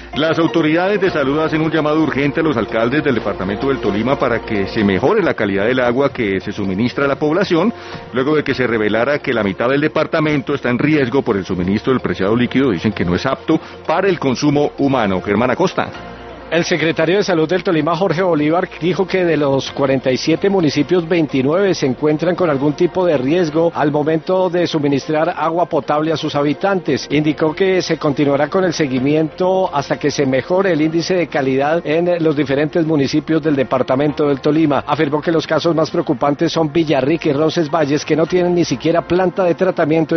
Las autoridades de salud hacen un llamado urgente a los alcaldes del departamento del Tolima para que se mejore la calidad del agua que se suministra a la población, luego de que se revelara que la mitad del departamento está en riesgo por el suministro del preciado líquido. Dicen que no es apto para el consumo humano. Germán Acosta. El secretario de Salud del Tolima, Jorge Bolívar, dijo que de los 47 municipios, 29 se encuentran con algún tipo de riesgo al momento de suministrar agua potable a sus habitantes. Indicó que se continuará con el seguimiento hasta que se mejore el índice de calidad en los diferentes municipios del departamento del Tolima. Afirmó que los casos más preocupantes son Villarrica y Roncesvalles, que no tienen ni siquiera planta de tratamiento